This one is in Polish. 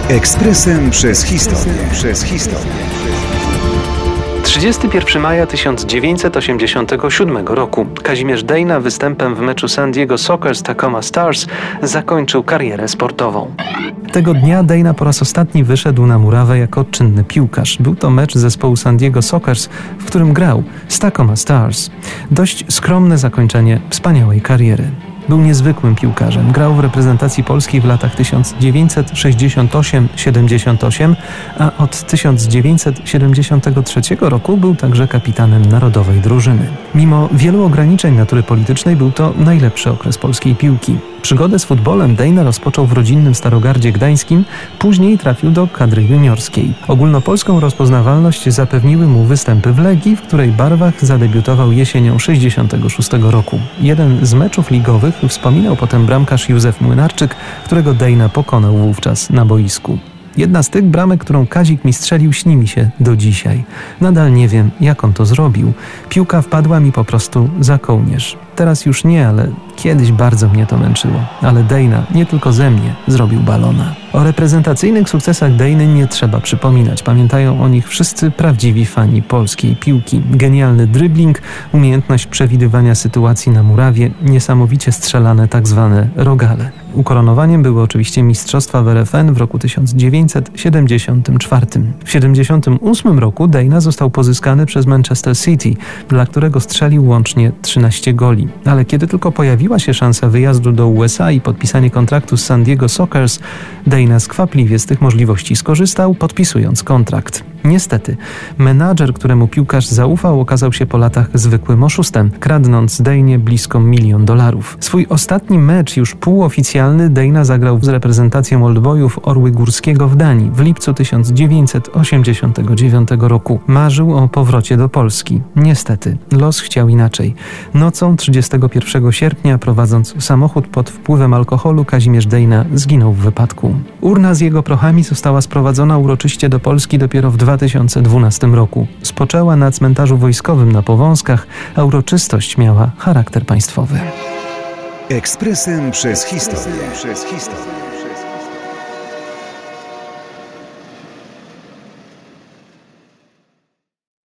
Ekspresem przez historię. 31 maja 1987 roku Kazimierz Dejna występem w meczu San Diego Sockers Tacoma Stars zakończył karierę sportową. Tego dnia Dejna po raz ostatni wyszedł na murawę jako czynny piłkarz. Był to mecz zespołu San Diego Sockers, w którym grał z Tacoma Stars. Dość skromne zakończenie wspaniałej kariery. Był niezwykłym piłkarzem. Grał w reprezentacji Polski w latach 1968-78, a od 1973 roku był także kapitanem narodowej drużyny. Mimo wielu ograniczeń natury politycznej był to najlepszy okres polskiej piłki. Przygodę z futbolem Dejna rozpoczął w rodzinnym Starogardzie Gdańskim, później trafił do kadry juniorskiej. Ogólnopolską rozpoznawalność zapewniły mu występy w Legii, w której barwach zadebiutował jesienią 1966 roku. Jeden z meczów ligowych wspominał potem bramkarz Józef Młynarczyk, którego Dejna pokonał wówczas na boisku. Jedna z tych bramek, którą Kazik mi strzelił, śni mi się do dzisiaj. Nadal nie wiem, jak on to zrobił. Piłka wpadła mi po prostu za kołnierz. Teraz już nie, ale kiedyś bardzo mnie to męczyło. Ale Dejna nie tylko ze mnie zrobił balona. O reprezentacyjnych sukcesach Dejny nie trzeba przypominać. Pamiętają o nich wszyscy prawdziwi fani polskiej piłki. Genialny dribbling, umiejętność przewidywania sytuacji na murawie, niesamowicie strzelane tak zwane rogale. Ukoronowaniem były oczywiście mistrzostwa w RFN w roku 1974. W 1978 roku Dejna został pozyskany przez Manchester City, dla którego strzelił łącznie 13 goli. Ale kiedy tylko pojawiła się szansa wyjazdu do USA i podpisanie kontraktu z San Diego Sockers, Dejna skwapliwie z tych możliwości skorzystał, podpisując kontrakt. Niestety, menadżer, któremu piłkarz zaufał, okazał się po latach zwykłym oszustem, kradnąc Dejnie blisko $1 milion. Swój ostatni mecz, już półoficjalny, Dejna zagrał z reprezentacją Oldboyów Orły Górskiego w Danii w lipcu 1989 roku. Marzył o powrocie do Polski. Niestety, los chciał inaczej. Nocą 31 sierpnia, prowadząc samochód pod wpływem alkoholu, Kazimierz Dejna zginął w wypadku. Urna z jego prochami została sprowadzona uroczyście do Polski dopiero w 2012 roku. Spoczęła na cmentarzu wojskowym na Powązkach, a uroczystość miała charakter państwowy. Ekspresem przez historię.